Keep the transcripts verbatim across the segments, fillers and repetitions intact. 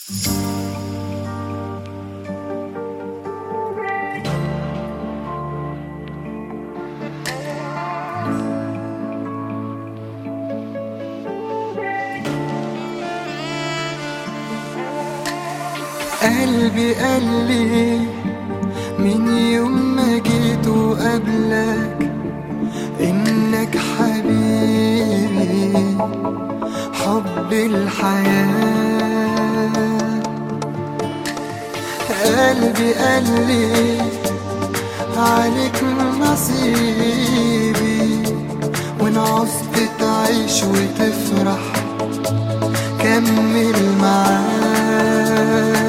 قلبي قالي من يوم ما جيت وقبلك إنك حبيبي حب الحياة. قلبي قالي عليك نصيبي، وإن عوزت تعيش وتفرح كمل معاك.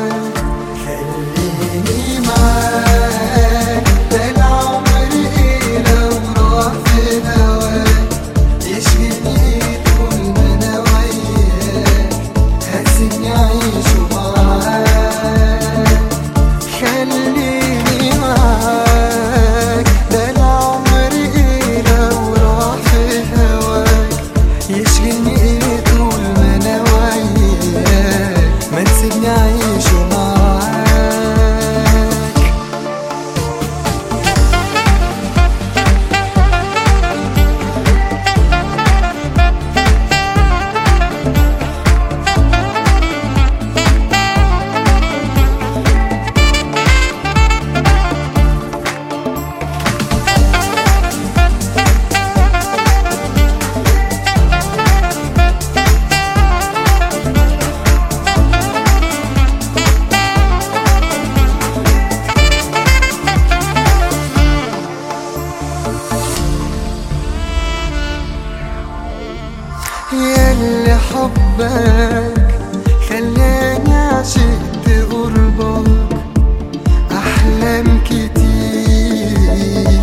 ياللي حبك خلاني عشقت قربك، أحلام كتير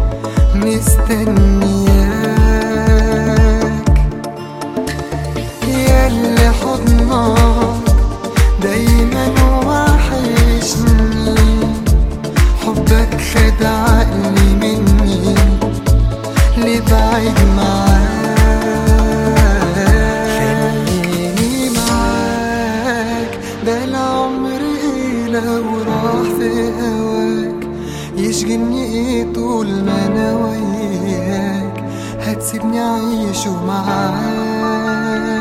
مستنياك. ياللي حضنك دايما وحشني، حبك خد عقلي مني لبعيد معاك. لو راح في هواك يشغلني ايه طول ما انا وياك، هتسيبني اعيش معاك.